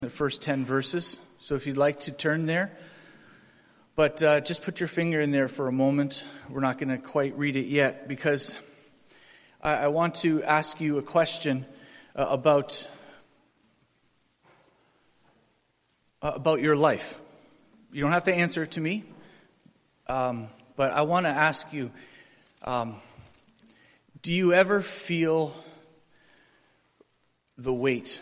The first 10 verses. So if you'd like to turn there, but just put your finger in there for a moment. We're not going to quite read it yet because I want to ask you a question about your life. You don't have to answer it to me, but I want to ask you, do you ever feel the weight?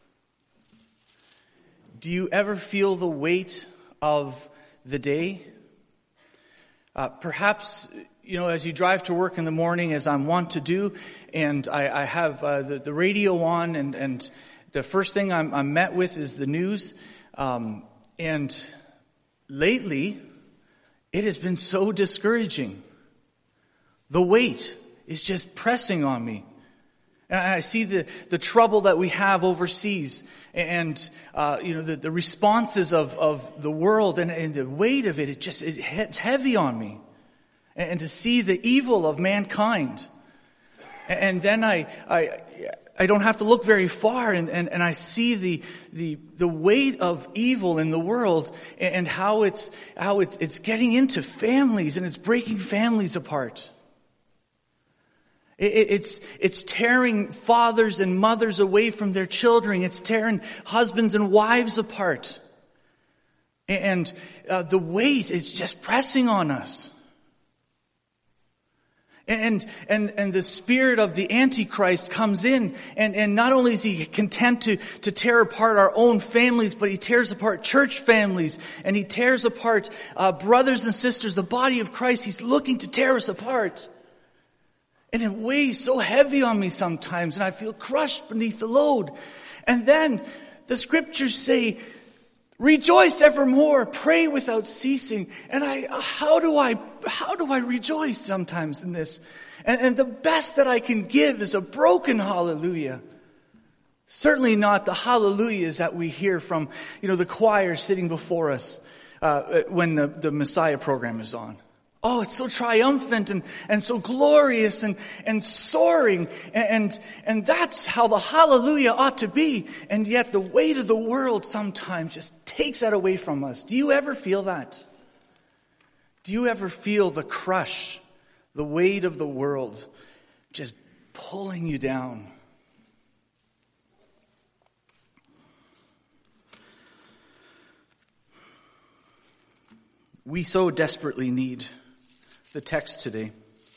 Do you ever feel the weight of the day? Perhaps, as you drive to work in the morning, as I'm wont to do, and I have the radio on, and the first thing I'm met with is the news. And lately, it has been so discouraging. The weight is just pressing on me. And I see the trouble that we have overseas and, the responses of the world and the weight of it, it hits heavy on me. And to see the evil of mankind. And then I don't have to look very far and I see the weight of evil in the world and how it's getting into families and it's breaking families apart. It's tearing fathers and mothers away from their children. It's tearing husbands and wives apart. And the weight is just pressing on us. And the spirit of the Antichrist comes in, and not only is he content to tear apart our own families, but he tears apart church families, and he tears apart brothers and sisters, the body of Christ. He's looking to tear us apart. And it weighs so heavy on me sometimes, and I feel crushed beneath the load. And then the scriptures say, rejoice evermore, pray without ceasing. And how do I rejoice sometimes in this? And the best that I can give is a broken hallelujah. Certainly not the hallelujahs that we hear from, the choir sitting before us when the Messiah program is on. Oh, it's so triumphant and so glorious and soaring. And that's how the hallelujah ought to be. And yet the weight of the world sometimes just takes that away from us. Do you ever feel that? Do you ever feel the crush, the weight of the world just pulling you down? We so desperately need the text today.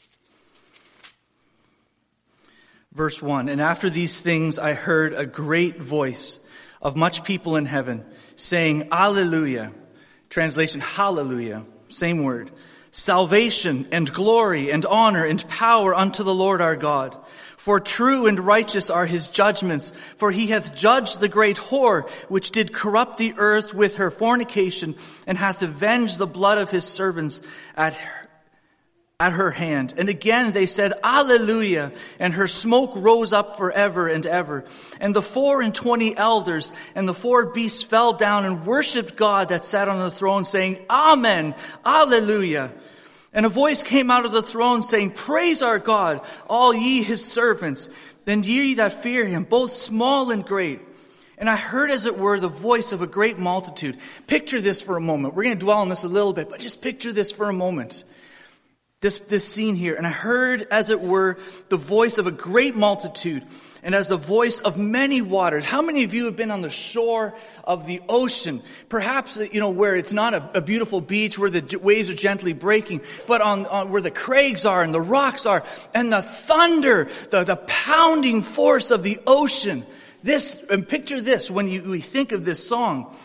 Verse 1, and after these things I heard a great voice of much people in heaven saying, Alleluia. Translation, hallelujah. Same word. Salvation and glory and honor and power unto the Lord our God. For true and righteous are his judgments. For he hath judged the great whore, which did corrupt the earth with her fornication, and hath avenged the blood of his servants at her hand. And again they said, Alleluia, and her smoke rose up forever and ever. And the 24 elders and the 4 beasts fell down and worshipped God that sat on the throne, saying, Amen, Alleluia. And a voice came out of the throne saying, Praise our God, all ye his servants, and ye that fear him, both small and great. And I heard, as it were, the voice of a great multitude. Picture this for a moment. We're going to dwell on this a little bit, but just picture this for a moment. This scene here. And I heard, as it were, the voice of a great multitude, and as the voice of many waters. How many of you have been on the shore of the ocean? Perhaps, where it's not a beautiful beach, where the waves are gently breaking, but on where the crags are and the rocks are, and the thunder, the pounding force of the ocean. And picture this when we think of this song.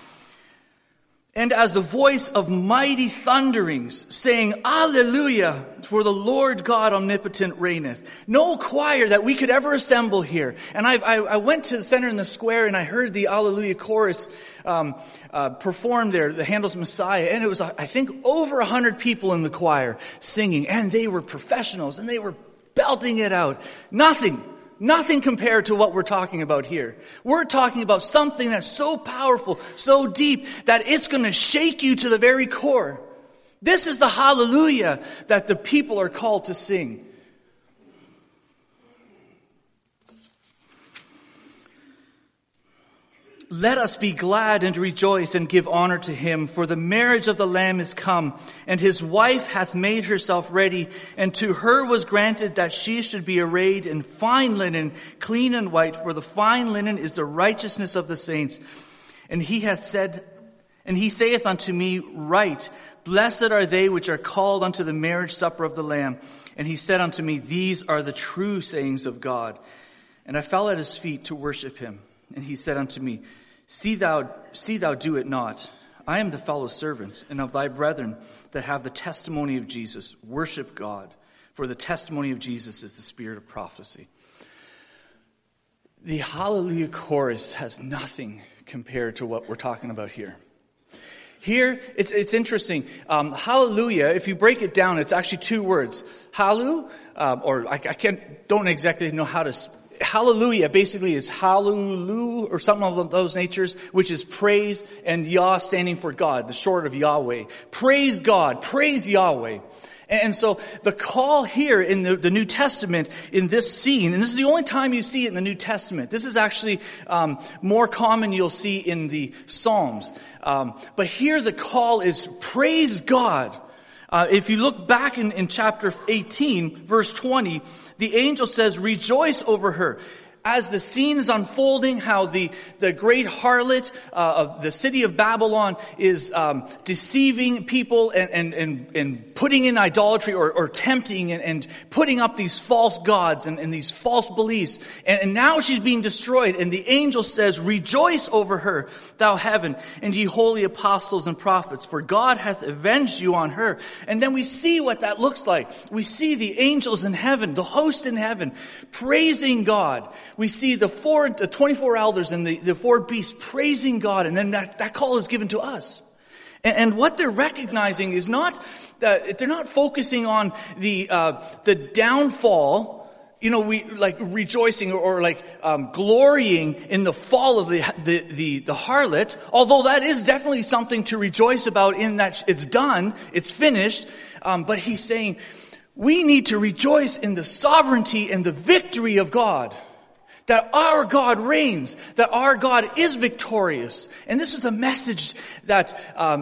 And as the voice of mighty thunderings, saying, Alleluia, for the Lord God omnipotent reigneth. No choir that we could ever assemble here. And I went to the center in the square and I heard the Alleluia chorus performed there, the Handel's Messiah. And it was, I think, over 100 people in the choir singing. And they were professionals and they were belting it out. Nothing compared to what we're talking about here. We're talking about something that's so powerful, so deep, that it's going to shake you to the very core. This is the hallelujah that the people are called to sing. Let us be glad and rejoice and give honor to him, for the marriage of the Lamb is come, and his wife hath made herself ready, and to her was granted that she should be arrayed in fine linen, clean and white, for the fine linen is the righteousness of the saints. And he saith unto me, Right, blessed are they which are called unto the marriage supper of the Lamb. And he said unto me, These are the true sayings of God. And I fell at his feet to worship him. And he said unto me, See thou do it not. I am the fellow servant, and of thy brethren that have the testimony of Jesus. Worship God, for the testimony of Jesus is the spirit of prophecy. The Hallelujah chorus has nothing compared to what we're talking about here. Here, it's interesting. Hallelujah, if you break it down, it's actually two words. Hallu, don't exactly know how to. Hallelujah basically is hallelu or something of those natures, which is praise, and Yah standing for God, the short of Yahweh. Praise God, praise Yahweh. And so the call here in the New Testament, in this scene, and this is the only time you see it in the New Testament. This is actually more common you'll see in the Psalms. But here the call is praise God. If you look back in chapter 18, verse 20, the angel says, Rejoice over her. As the scene is unfolding, how the great harlot of the city of Babylon is deceiving people and putting in idolatry or tempting and putting up these false gods and these false beliefs. And now she's being destroyed. And the angel says, Rejoice over her, thou heaven, and ye holy apostles and prophets, for God hath avenged you on her. And then we see what that looks like. We see the angels in heaven, the host in heaven, praising God. We see the 24 elders and the four beasts praising God, and then that call is given to us. And what they're recognizing is not they're not focusing on the downfall. You know, we like rejoicing or glorying in the fall of the harlot. Although that is definitely something to rejoice about, in that it's done, it's finished. But he's saying we need to rejoice in the sovereignty and the victory of God. That our God reigns, that our God is victorious. And this was a message that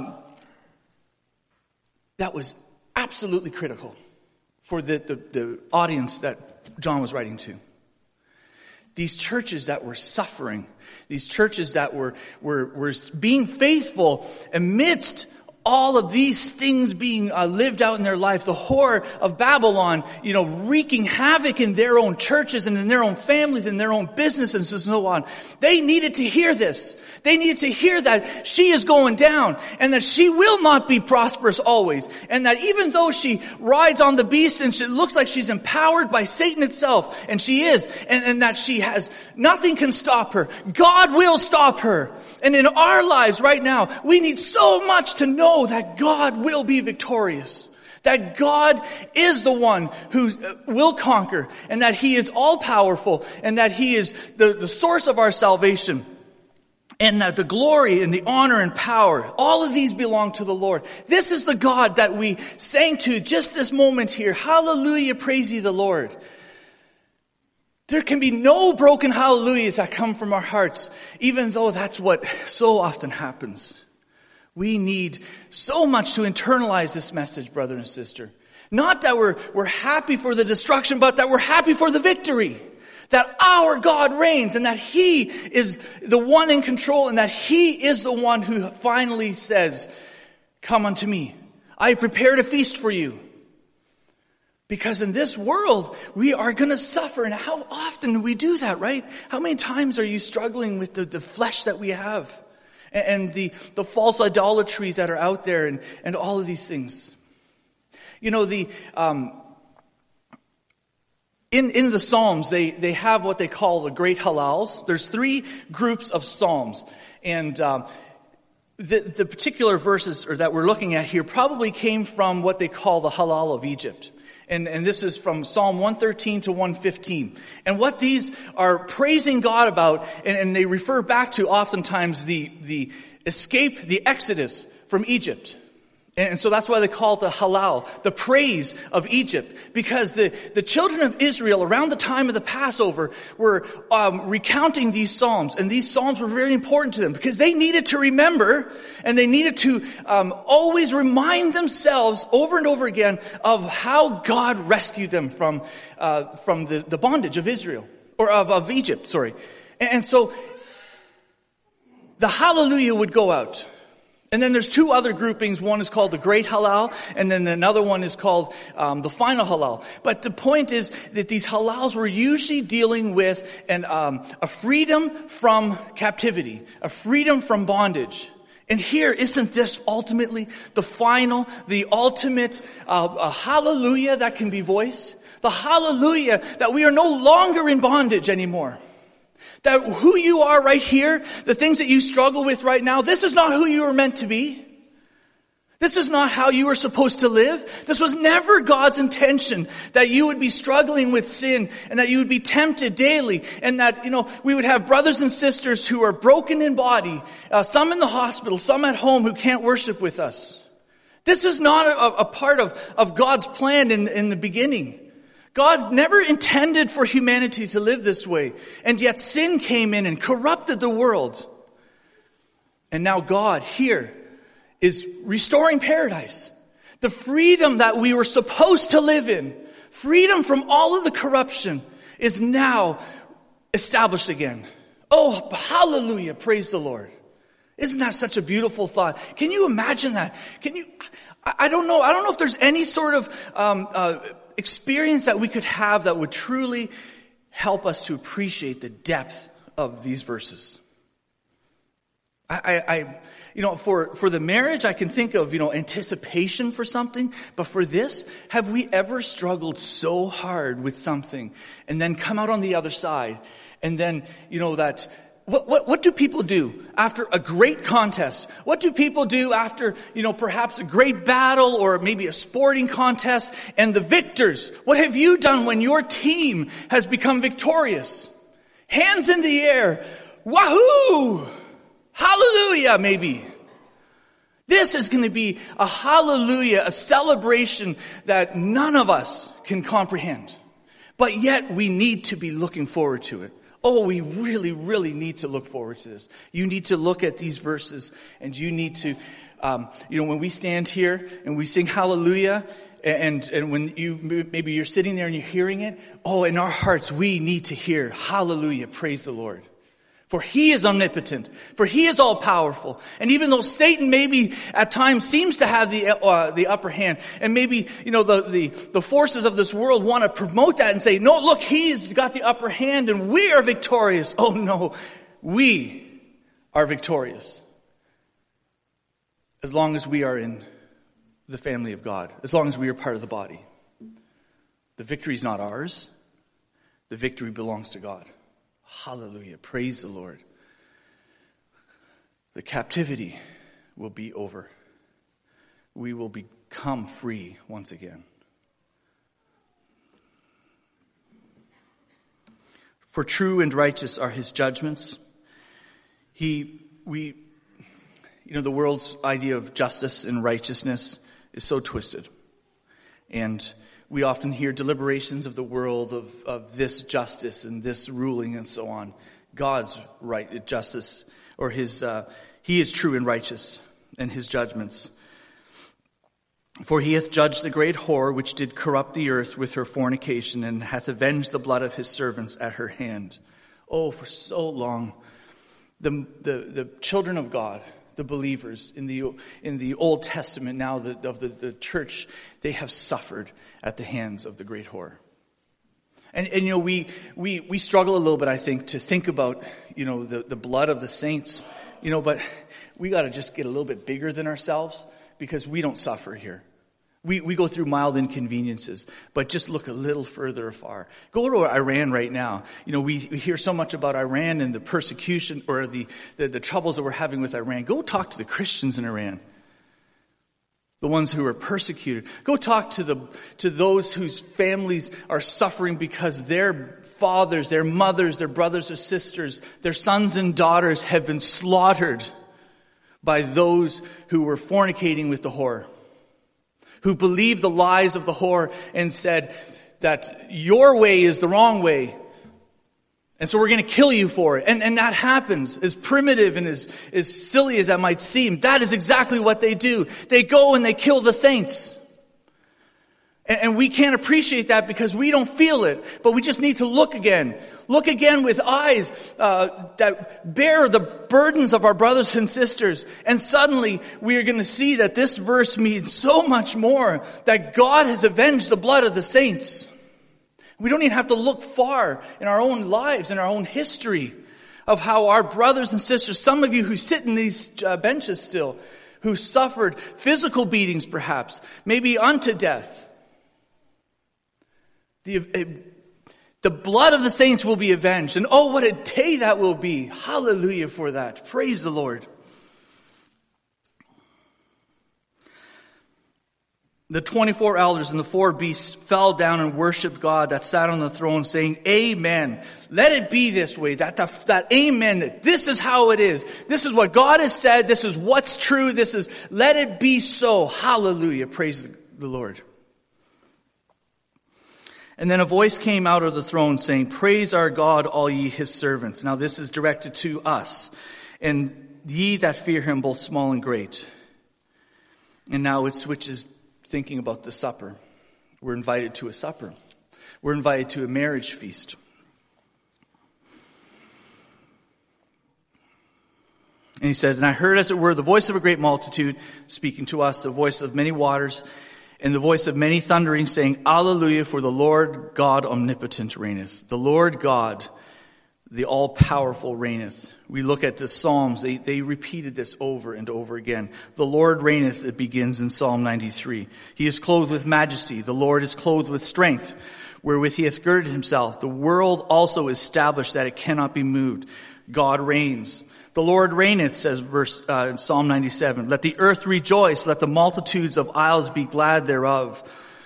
was absolutely critical for the audience that John was writing to. These churches that were suffering, these churches that were being faithful amidst all of these things being lived out in their life, the whore of Babylon, wreaking havoc in their own churches and in their own families and their own businesses and so on. They needed to hear this. They needed to hear that she is going down and that she will not be prosperous always. And that even though she rides on the beast and she looks like she's empowered by Satan itself, and she is, and that she has, nothing can stop her. God will stop her. And in our lives right now, we need so much to know that God will be victorious. That God is the one who will conquer, and that He is all powerful, and that He is the source of our salvation. And that the glory and the honor and power, all of these belong to the Lord. This is the God that we sang to just this moment here. Hallelujah, praise ye the Lord. There can be no broken hallelujahs that come from our hearts, even though that's what so often happens. We need so much to internalize this message, brother and sister. Not that we're happy for the destruction, but that we're happy for the victory. That our God reigns, and that He is the one in control, and that He is the one who finally says, Come unto me. I have prepared a feast for you. Because in this world, we are going to suffer. And how often do we do that, right? How many times are you struggling with the flesh that we have? And the false idolatries that are out there, and all of these things. In the Psalms, they have what they call the great Hallels. There's 3 groups of Psalms. And the particular verses that we're looking at here probably came from what they call the Hallel of Egypt. And this is from Psalm 113 to 115. And what these are praising God about, and they refer back to oftentimes the escape, the exodus from Egypt. And so that's why they call it the Hallel, the praise of Egypt, because the children of Israel around the time of the Passover were recounting these psalms, and these psalms were very important to them because they needed to remember and they needed to always remind themselves over and over again of how God rescued them from the bondage of Israel, or of Egypt, sorry. And so the Hallelujah would go out. And then there's two other groupings. One is called the Great Hallel, and then another one is called the Final Hallel. But the point is that these Hallels were usually dealing with a freedom from captivity, a freedom from bondage. And here, isn't this ultimately the ultimate hallelujah that can be voiced? The hallelujah that we are no longer in bondage anymore. That who you are right here, the things that you struggle with right now, this is not who you were meant to be. This is not how you were supposed to live. This was never God's intention, that you would be struggling with sin and that you would be tempted daily, and that, we would have brothers and sisters who are broken in body, some in the hospital, some at home who can't worship with us. This is not a part of God's plan in the beginning. God never intended for humanity to live this way, and yet sin came in and corrupted the world. And now God here is restoring paradise. The freedom that we were supposed to live in, freedom from all of the corruption, is now established again. Oh, hallelujah, praise the Lord. Isn't that such a beautiful thought? Can you imagine that? I don't know if there's any sort of experience that we could have that would truly help us to appreciate the depth of these verses. For the marriage, I can think of, anticipation for something. But for this, have we ever struggled so hard with something and then come out on the other side? And then, what do people do after a great contest? What do people do after, perhaps a great battle or maybe a sporting contest and the victors? What have you done when your team has become victorious? Hands in the air. Wahoo! Hallelujah, maybe. This is going to be a hallelujah, a celebration that none of us can comprehend. But yet we need to be looking forward to it. Oh, we really, really need to look forward to this. You need to look at these verses, and you need to, when we stand here and we sing hallelujah, and when maybe you're sitting there and you're hearing it, in our hearts we need to hear hallelujah, praise the Lord. For He is omnipotent, for He is all powerful. And even though Satan maybe at times seems to have the upper hand, and maybe, the forces of this world want to promote that and say, no, look, He's got the upper hand and we are victorious. Oh no, we are victorious. As long as we are in the family of God, as long as we are part of the body. The victory is not ours. The victory belongs to God. Hallelujah. Praise the Lord. The captivity will be over. We will become free once again. For true and righteous are His judgments. The world's idea of justice and righteousness is so twisted. And we often hear deliberations of the world of this justice and this ruling and so on. God's right justice, or He is true and righteous in His judgments. For He hath judged the great whore which did corrupt the earth with her fornication, and hath avenged the blood of His servants at her hand. Oh, for so long, the children of God, the believers in the Old Testament now of the church, they have suffered at the hands of the great whore. And we struggle a little bit, I think, to think about, the blood of the saints, but we got to just get a little bit bigger than ourselves, because we don't suffer here. We go through mild inconveniences, but just look a little further afar. Go to Iran right now. We hear so much about Iran and the persecution or the troubles that we're having with Iran. Go talk to the Christians in Iran, the ones who are persecuted. Go talk to those whose families are suffering because their fathers, their mothers, their brothers or sisters, their sons and daughters have been slaughtered by those who were fornicating with the whore. who believed the lies of the whore and said that your way is the wrong way. And so we're going to kill you for it. And that happens. As primitive and as silly as that might seem, that is exactly what they do. They go and they kill the saints. And we can't appreciate that because we don't feel it. But we just need to look again. Look again with eyes that bear the burdens of our brothers and sisters. And suddenly we are going to see that this verse means so much more. That God has avenged the blood of the saints. We don't even have to look far in our own lives, in our own history of how our brothers and sisters, some of you who sit in these benches still, who suffered physical beatings perhaps, maybe unto death. The blood of the saints will be avenged. And oh, what a day that will be. Hallelujah for that. Praise the Lord. The 24 elders and the 4 beasts fell down and worshiped God that sat on the throne, saying, Amen. Let it be this way. That amen. This is how it is. This is what God has said. This is what's true. Let it be so. Hallelujah. Praise the Lord. And then a voice came out of the throne saying, Praise our God, all ye his servants. Now this is directed to us. And ye that fear him, both small and great. And now it switches thinking about the supper. We're invited to a supper. We're invited to a marriage feast. And he says, And I heard as it were the voice of a great multitude speaking to us, the voice of many waters, and the voice of many thundering, saying, Alleluia, for the Lord God omnipotent reigneth. The Lord God, the all-powerful reigneth. We look at the Psalms, they repeated this over and over again. The Lord reigneth, it begins in Psalm 93. He is clothed with majesty. The Lord is clothed with strength, wherewith he hath girded himself. The world also is established that it cannot be moved. God reigns. The Lord reigneth, says Psalm 97. Let the earth rejoice. Let the multitudes of isles be glad thereof.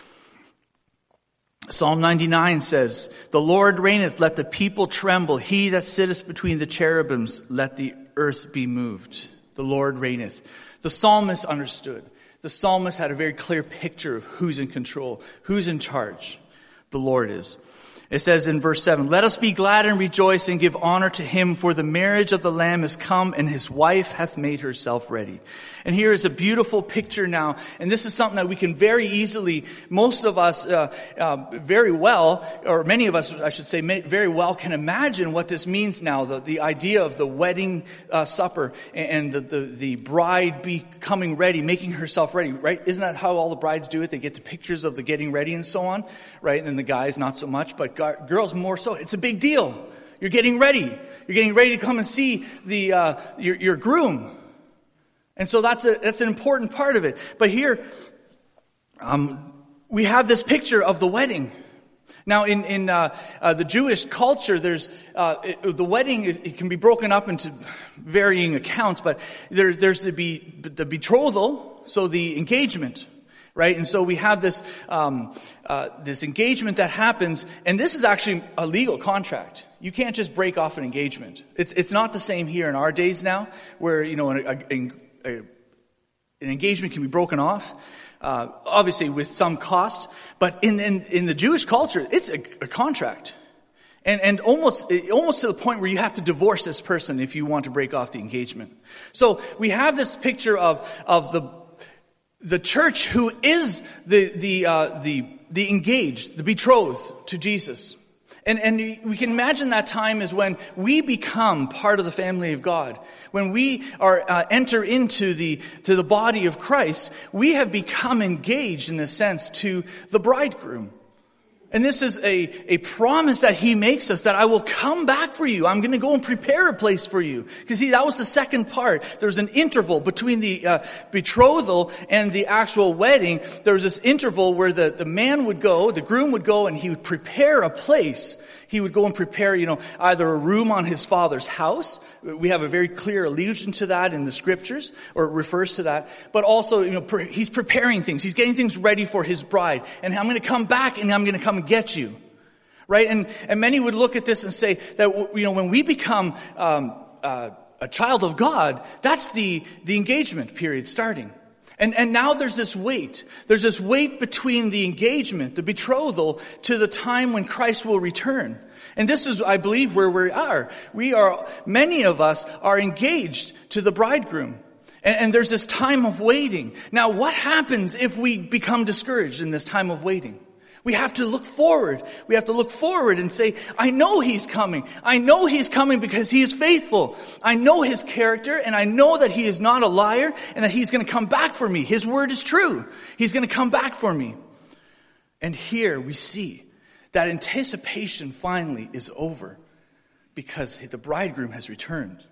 Psalm 99 says, The Lord reigneth, let the people tremble. He that sitteth between the cherubims, let the earth be moved. The Lord reigneth. The psalmist understood. The psalmist had a very clear picture of who's in control, who's in charge. The Lord is. It says in verse 7, Let us be glad and rejoice and give honor to him, for the marriage of the Lamb is come, and his wife hath made herself ready. And here is a beautiful picture now, and this is something that we can very easily, most of us very well, or many of us, I should say, very well can imagine what this means now, the idea of the wedding supper and the bride becoming ready, making herself ready, right? Isn't that how all the brides do it? They get the pictures of the getting ready and so on, right? And the guys not so much, but girls more so. It's a big deal. You're getting ready. You're getting ready to come and see your groom. And so that's an important part of it. But here, we have this picture of the wedding. Now, in the Jewish culture, there's the wedding. It can be broken up into varying accounts, but there's the betrothal, so the engagement. Right? And so we have this engagement that happens, and this is actually a legal contract. You can't just break off an engagement. It's not the same here in our days now, where, an engagement can be broken off, obviously with some cost, but in the Jewish culture, it's a contract. And almost to the point where you have to divorce this person if you want to break off the engagement. So we have this picture of the church who is the engaged, the betrothed to Jesus. And we can imagine that time is when we become part of the family of God. When we enter into the body of Christ, we have become engaged in a sense to the bridegroom. And this is a promise that he makes us, that I will come back for you. I'm going to go and prepare a place for you. Because see, that was the second part. There's an interval between the betrothal and the actual wedding. There was this interval where the man would go, the groom would go, and he would prepare a place. He would go and prepare, either a room on his father's house. We have a very clear allusion to that in the scriptures, or it refers to that. But also, he's preparing things. He's getting things ready for his bride. And I'm going to come back and I'm going to come get you. Right? And many would look at this and say that, when we become a child of God, that's the engagement period starting. And now there's this wait. There's this wait between the engagement, the betrothal, to the time when Christ will return. And this is, I believe, where we are. Many of us are engaged to the bridegroom. And there's this time of waiting. Now, what happens if we become discouraged in this time of waiting? We have to look forward. We have to look forward and say, I know He's coming. I know He's coming because He is faithful. I know His character, and I know that He is not a liar and that He's going to come back for me. His word is true. He's going to come back for me. And here we see that anticipation finally is over because the bridegroom has returned.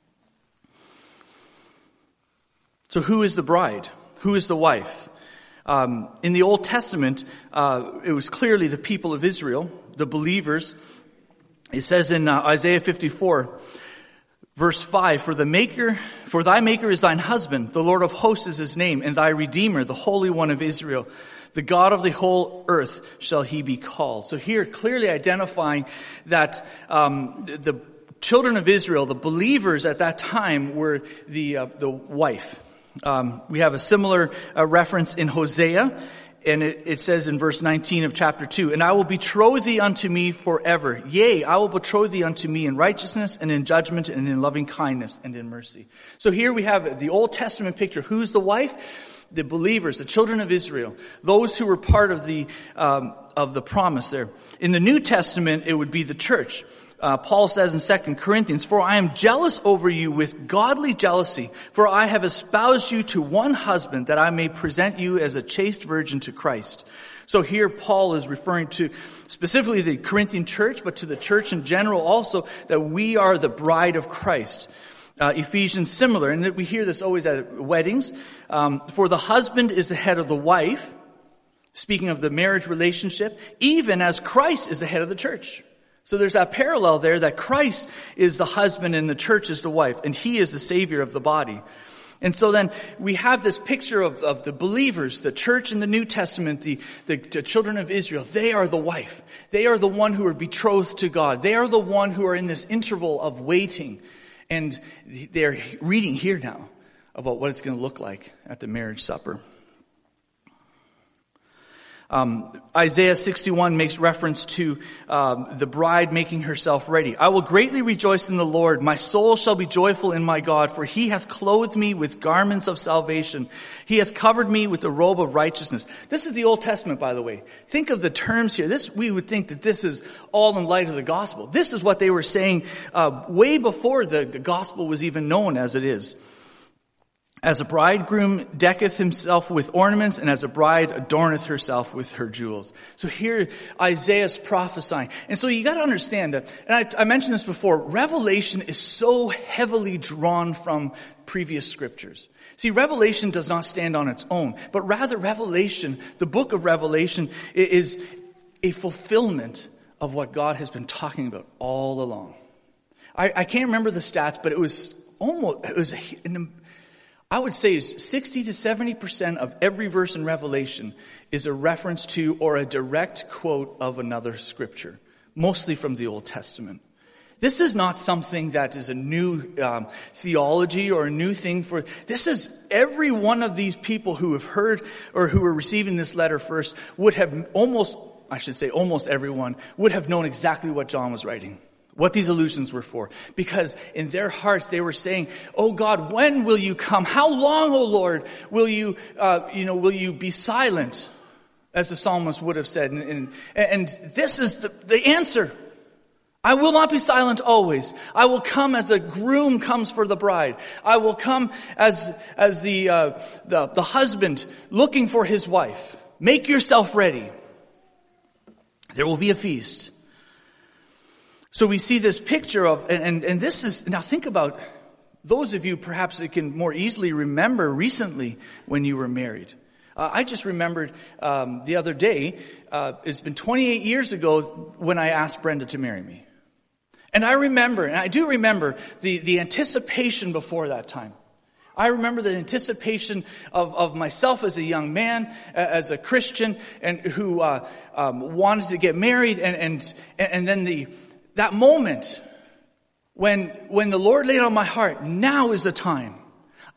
So who is the bride? Who is the wife? In the Old Testament, it was clearly the people of Israel, the believers. It says in Isaiah 54, verse 5, For thy Maker is thine husband, the Lord of hosts is His name, and thy Redeemer, the Holy One of Israel. The God of the whole earth shall He be called. So here, clearly identifying that the children of Israel, the believers at that time, were the wife. We have a similar reference in Hosea, and it says in verse 19 of chapter 2, And I will betroth thee unto me forever. Yea, I will betroth thee unto me in righteousness and in judgment and in loving kindness and in mercy. So here we have the Old Testament picture of who's the wife? The believers, the children of Israel, those who were part of the promise there. In the New Testament, it would be the church. Paul says in 2 Corinthians, For I am jealous over you with godly jealousy, for I have espoused you to one husband, that I may present you as a chaste virgin to Christ. So here Paul is referring to specifically the Corinthian church, but to the church in general also, that we are the bride of Christ. Ephesians similar, and we hear this always at weddings. For the husband is the head of the wife, speaking of the marriage relationship, even as Christ is the head of the church. So there's that parallel there that Christ is the husband and the church is the wife, and He is the Savior of the body. And so then we have this picture of the believers, the church in the New Testament, the children of Israel. They are the wife. They are the one who are betrothed to God. They are the one who are in this interval of waiting. And they're reading here now about what it's going to look like at the marriage supper. Isaiah 61 makes reference to the bride making herself ready. I will greatly rejoice in the Lord. My soul shall be joyful in my God, for He hath clothed me with garments of salvation. He hath covered me with the robe of righteousness. This is the Old Testament, by the way. Think of the terms here. We would think that this is all in light of the gospel. This is what they were saying way before the gospel was even known as it is. As a bridegroom decketh himself with ornaments, and as a bride adorneth herself with her jewels. So here Isaiah's prophesying. And so you got to understand that, and I mentioned this before, Revelation is so heavily drawn from previous scriptures. See, Revelation does not stand on its own, but rather Revelation, the book of Revelation, is a fulfillment of what God has been talking about all along. I can't remember the stats, but I would say 60 to 70% of every verse in Revelation is a reference to or a direct quote of another scripture, mostly from the Old Testament. This is not something that is a new theology or a new thing this is every one of these people who have heard or who are receiving this letter first would have almost everyone would have known exactly what John was writing. What these allusions were for. Because in their hearts they were saying, Oh God, when will you come? How long, O Lord, will you be silent? As the psalmist would have said. And this is the answer. I will not be silent always. I will come as a groom comes for the bride. I will come as the husband looking for his wife. Make yourself ready. There will be a feast. So we see this picture of, and this is, now think about those of you perhaps that can more easily remember recently when you were married. I just remembered the other day, it's been 28 years ago when I asked Brenda to marry me. And I do remember the anticipation before that time. I remember the anticipation of myself as a young man, as a Christian, and who wanted to get married, and then that moment when the Lord laid on my heart, now is the time.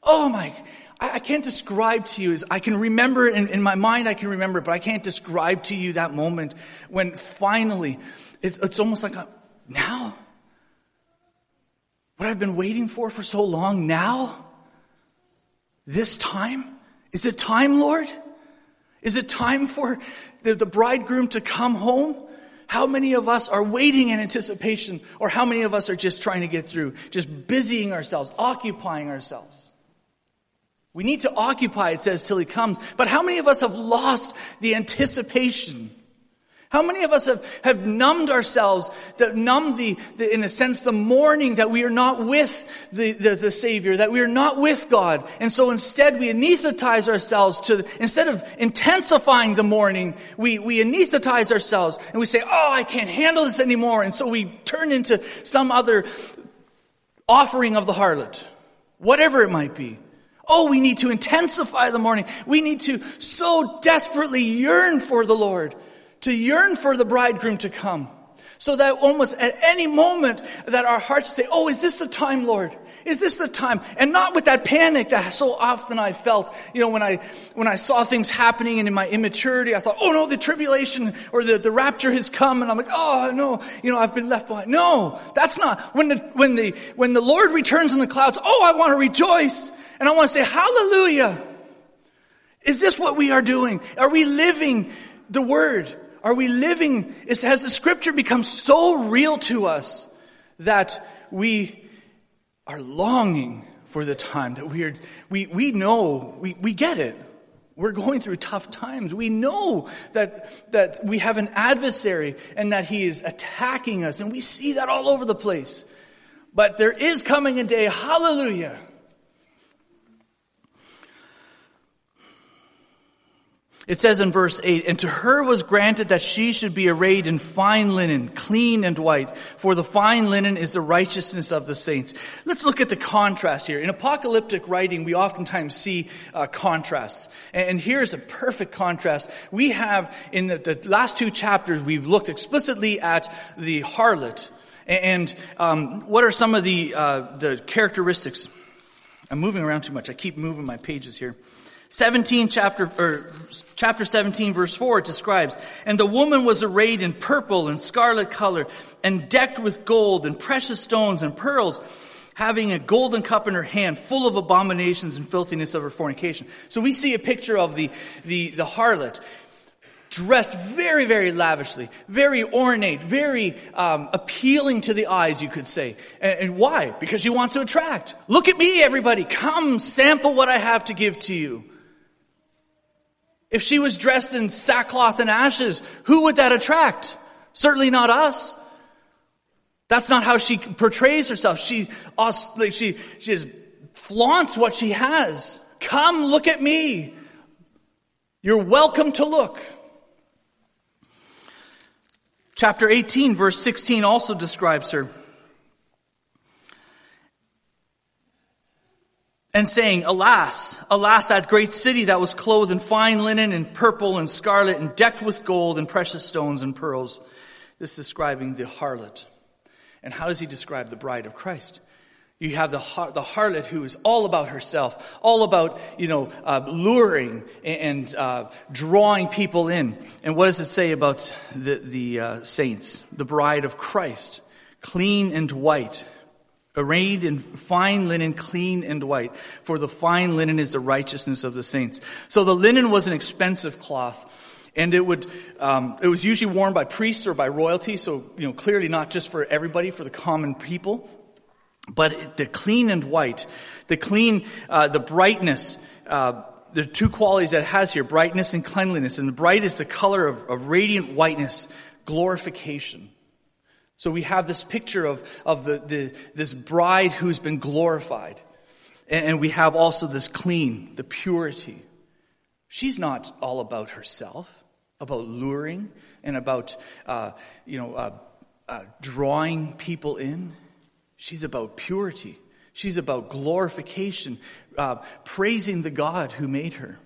Oh my, I can't describe to you. I can remember in my mind, I can remember, but I can't describe to you that moment when finally, it's almost like, now? What I've been waiting for so long, now? This time? Is it time, Lord? Is it time for the bridegroom to come home? How many of us are waiting in anticipation, or how many of us are just trying to get through, just busying ourselves, occupying ourselves? We need to occupy, it says, till he comes. But how many of us have lost the anticipation? How many of us have numbed ourselves, numbed in a sense, the mourning that we are not with the Savior, that we are not with God. And so instead we anesthetize ourselves instead of intensifying the mourning, we anesthetize ourselves and we say, oh, I can't handle this anymore. And so we turn into some other offering of the harlot, whatever it might be. Oh, we need to intensify the mourning. We need to so desperately yearn for the Lord, to yearn for the bridegroom to come, so that almost at any moment that our hearts say, oh, is this the time, Lord? Is this the time? And not with that panic that so often I felt, when I saw things happening, and in my immaturity, I thought, oh no, the tribulation or the rapture has come, and I'm like, oh no, I've been left behind. No, that's not. When the Lord returns in the clouds, oh, I want to rejoice, and I want to say, hallelujah. Is this what we are doing? Are we living the word? Are we living, has the scripture become so real to us that we are longing for the time that we know, we get it. We're going through tough times. We know that we have an adversary and that he is attacking us, and we see that all over the place. But there is coming a day, hallelujah. It says in verse 8, and to her was granted that she should be arrayed in fine linen, clean and white, for the fine linen is the righteousness of the saints. Let's look at the contrast here. In apocalyptic writing, we oftentimes see contrasts. And here's a perfect contrast. We have, in the last two chapters, we've looked explicitly at the harlot. And what are some of the characteristics? I'm moving around too much. I keep moving my pages here. Chapter 17 verse 4, it describes, and the woman was arrayed in purple and scarlet color and decked with gold and precious stones and pearls, having a golden cup in her hand full of abominations and filthiness of her fornication. So we see a picture of the harlot dressed very, very lavishly, very ornate, very appealing to the eyes, you could say. And why? Because she wants to attract. Look at me, everybody. Come sample what I have to give to you. If she was dressed in sackcloth and ashes, who would that attract? Certainly not us. That's not how she portrays herself. She just flaunts what she has. Come, look at me. You're welcome to look. Chapter 18, verse 16 also describes her. And saying, alas, alas, that great city that was clothed in fine linen and purple and scarlet and decked with gold and precious stones and pearls. This is describing the harlot. And how does he describe the bride of Christ? You have the harlot who is all about herself, all about, luring and drawing people in. And what does it say about the saints? The bride of Christ, clean and white, arrayed in fine linen, clean and white. For the fine linen is the righteousness of the saints. So the linen was an expensive cloth. And it was usually worn by priests or by royalty. So, clearly not just for everybody, for the common people. But the clean and white, the brightness, the two qualities that it has here, brightness and cleanliness. And the bright is the color of radiant whiteness, glorification. So we have this picture of this bride who's been glorified. And we have also this clean, the purity. She's not all about herself, about luring and about, drawing people in. She's about purity. She's about glorification, praising the God who made her.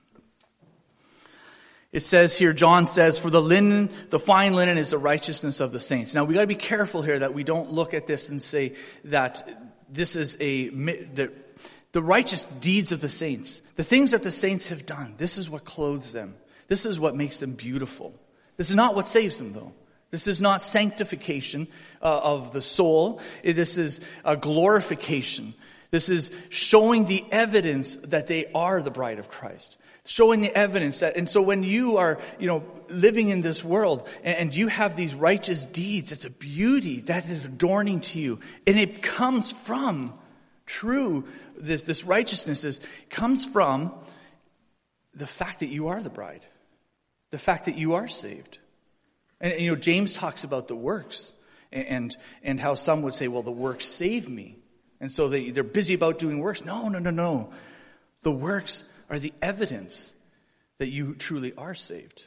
It says here, John says, for the fine linen is the righteousness of the saints. Now we got to be careful here that we don't look at this and say that this is the righteous deeds of the saints, the things that the saints have done, this is what clothes them. This is what makes them beautiful. This is not what saves them, though. This is not sanctification of the soul. This is a glorification. This is showing the evidence that they are the bride of Christ. Showing the evidence that, and so when you are, living in this world and you have these righteous deeds, it's a beauty that is adorning to you. And it comes from this righteousness comes from the fact that you are the bride. The fact that you are saved. And James talks about the works and how some would say, well, the works save me. And so they're busy about doing works. No. The works are the evidence that you truly are saved.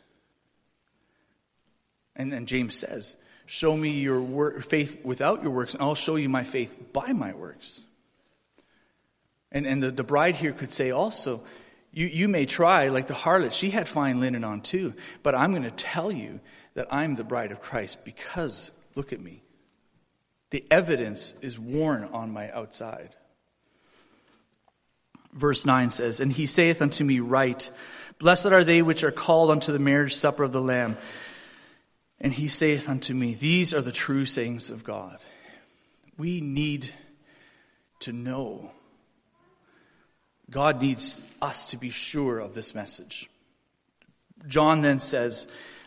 And then James says, show me your faith without your works, and I'll show you my faith by my works. And the bride here could say also, you may try, like the harlot, she had fine linen on too, but I'm going to tell you that I'm the bride of Christ because, look at me. The evidence is worn on my outside. Verse 9 says, and he saith unto me, write, blessed are they which are called unto the marriage supper of the Lamb. And he saith unto me, these are the true sayings of God. We need to know. God needs us to be sure of this message. John then says,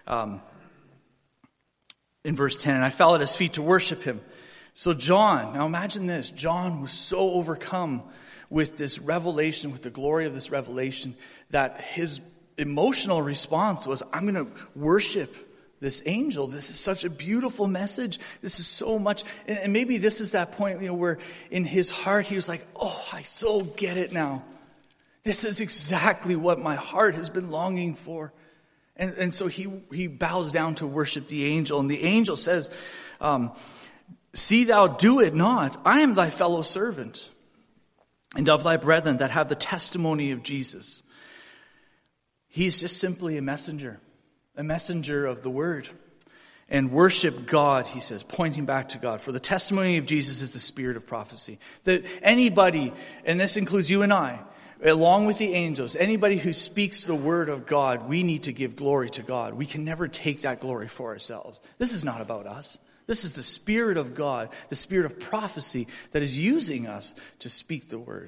in verse 10, and I fell at his feet to worship him. So John, now imagine this, John was so overcome with this revelation, with the glory of this revelation, that his emotional response was, I'm going to worship this angel. This is such a beautiful message. This is so much. And maybe this is that point, where in his heart he was like, oh, I so get it now. This is exactly what my heart has been longing for. And so he bows down to worship the angel. And the angel says, see thou do it not. I am thy fellow servant and of thy brethren that have the testimony of Jesus. He's just simply a messenger of the word. And worship God, he says, pointing back to God. For the testimony of Jesus is the spirit of prophecy. That anybody, and this includes you and I, along with the angels, anybody who speaks the word of God, we need to give glory to God. We can never take that glory for ourselves. This is not about us. This is the Spirit of God, the Spirit of prophecy that is using us to speak the word.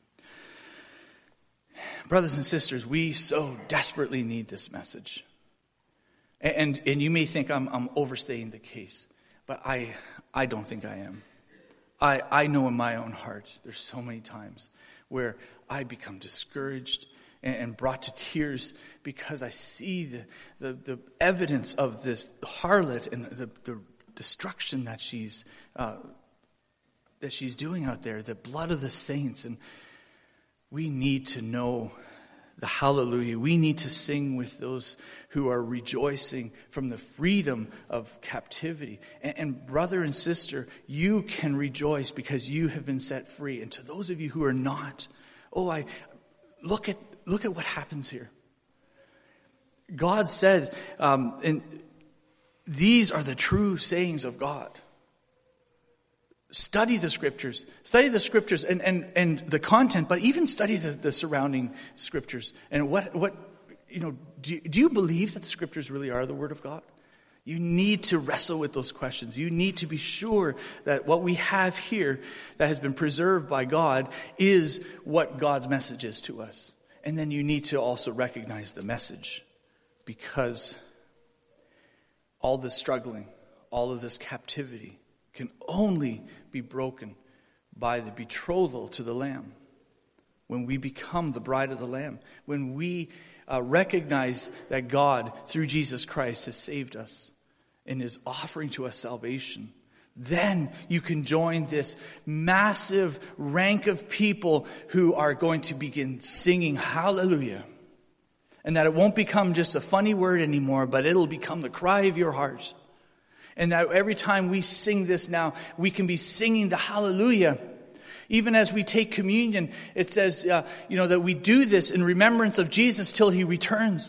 Brothers and sisters, we so desperately need this message. And you may think I'm overstating the case, but I don't think I am. I know in my own heart there's so many times where I become discouraged and brought to tears because I see the evidence of this harlot and the destruction that she's doing out there, the blood of the saints. And we need to know the hallelujah. We need to sing with those who are rejoicing from the freedom of captivity. And brother and sister, you can rejoice because you have been set free. And to those of you who are not, look at what happens here. God said, and these are the true sayings of God. Study the scriptures and the content, but even study the surrounding scriptures. And do you believe that the scriptures really are the word of God? You need to wrestle with those questions. You need to be sure that what we have here that has been preserved by God is what God's message is to us. And then you need to also recognize the message, because all this struggling, all of this captivity can only be broken by the betrothal to the Lamb. When we become the bride of the Lamb, when we recognize that God, through Jesus Christ, has saved us and is offering to us salvation, then you can join this massive rank of people who are going to begin singing hallelujah. And that it won't become just a funny word anymore, but it'll become the cry of your heart. And that every time we sing this now, we can be singing the hallelujah. Even as we take communion, it says, that we do this in remembrance of Jesus till he returns.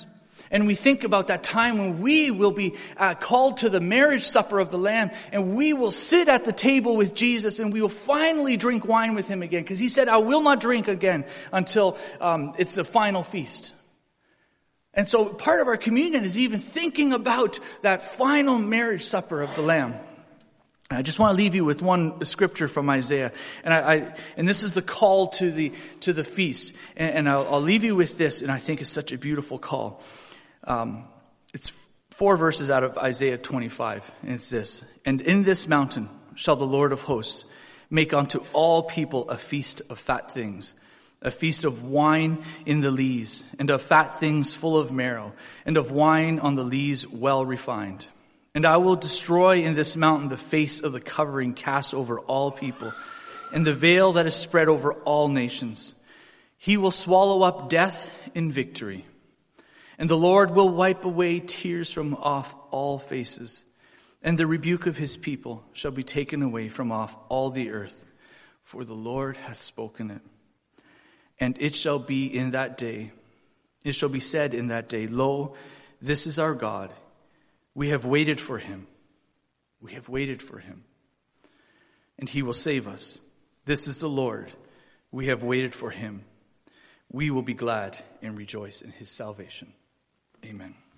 And we think about that time when we will be called to the marriage supper of the Lamb, and we will sit at the table with Jesus, and we will finally drink wine with him again. Because he said, I will not drink again until it's the final feast. And so part of our communion is even thinking about that final marriage supper of the Lamb. I just want to leave you with one scripture from Isaiah, and this is the call to the feast. And I'll leave you with this, and I think it's such a beautiful call. It's 4 verses out of Isaiah 25, and it's this: and in this mountain shall the Lord of hosts make unto all people a feast of fat things, a feast of wine in the lees, and of fat things full of marrow, and of wine on the lees well refined. And I will destroy in this mountain the face of the covering cast over all people, and the veil that is spread over all nations. He will swallow up death in victory. And the Lord will wipe away tears from off all faces, and the rebuke of his people shall be taken away from off all the earth, for the Lord hath spoken it. And it shall be in that day, it shall be said in that day, Lo, this is our God. We have waited for him. We have waited for him. And he will save us. This is the Lord. We have waited for him. We will be glad and rejoice in his salvation. Amen.